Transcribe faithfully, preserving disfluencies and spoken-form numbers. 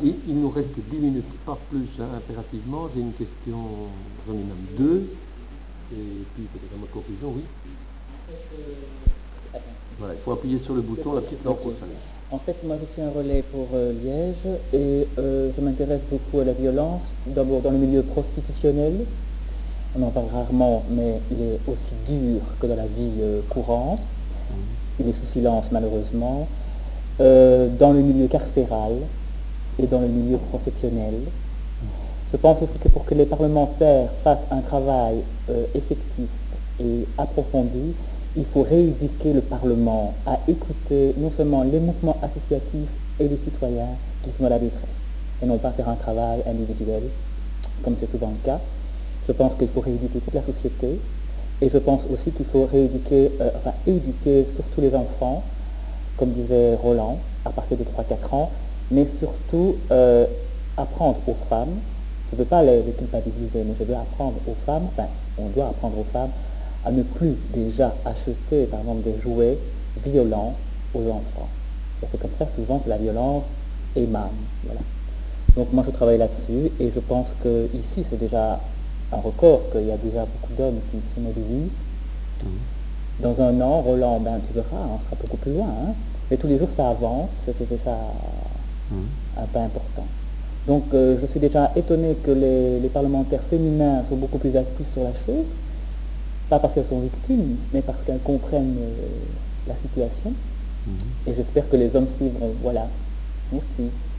il, il nous reste dix minutes, pas plus, hein, impérativement. J'ai une question, j'en ai même deux. Et puis peut-être un mot de conclusion, oui. Voilà, il faut appuyer sur le bouton, la petite lampe rouge s'allume. En fait, moi je suis un relais pour euh, Liège et euh, je m'intéresse beaucoup à la violence, d'abord dans le milieu prostitutionnel. On en parle rarement, mais il est aussi dur que dans la vie euh, courante. Il est sous silence malheureusement. Euh, dans le milieu carcéral et dans le milieu professionnel. Je pense aussi que pour que les parlementaires fassent un travail euh, effectif et approfondi, il faut rééduquer le Parlement à écouter non seulement les mouvements associatifs et les citoyens qui sont dans la détresse, et non pas faire un travail individuel, comme c'est souvent le cas. Je pense qu'il faut rééduquer toute la société, et je pense aussi qu'il faut rééduquer, euh, enfin éduquer surtout les enfants, comme disait Roland, à partir de trois quatre ans, mais surtout euh, apprendre aux femmes, je ne veux pas les, les culpabiliser, mais je veux apprendre aux femmes, enfin, on doit apprendre aux femmes à ne plus déjà acheter, par exemple, des jouets violents aux enfants. Et c'est comme ça souvent que la violence émane. Voilà. Donc moi je travaille là-dessus et je pense que ici c'est déjà un record, qu'il y a déjà beaucoup d'hommes qui se mobilisent. Dans un an, Roland, ben, tu verras, on sera beaucoup plus loin. Hein. Mais tous les jours, ça avance, c'est déjà mmh. un pas important. Donc, euh, je suis déjà étonné que les, les parlementaires féminins sont beaucoup plus actifs sur la chose. Pas parce qu'elles sont victimes, mais parce qu'elles comprennent euh, la situation. Mmh. Et j'espère que les hommes suivront. Voilà. Merci.